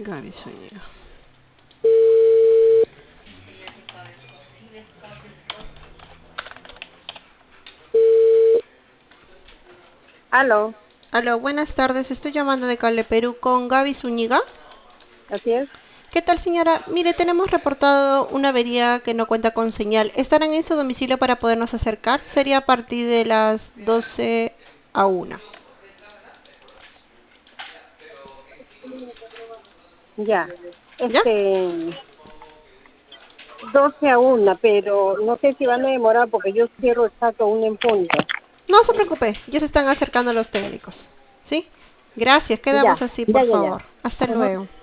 Gaby Zúñiga. Aló, Aló, buenas tardes. Estoy llamando de Cable Perú con Gaby Zúñiga. así es. ¿Qué tal, señora? Mire, tenemos reportado una avería que no cuenta con señal. ¿Estarán en su domicilio para podernos acercar? Sería a partir de las 12 a 1. Ya. ¿Ya? 12 a 1, pero no sé si van a demorar porque yo cierro exacto 1 en punto. No se preocupe, ya se están acercando los técnicos. ¿Sí? Gracias, Ya, quedamos así, por ya, ya, ya. favor. Hasta Ujú. luego.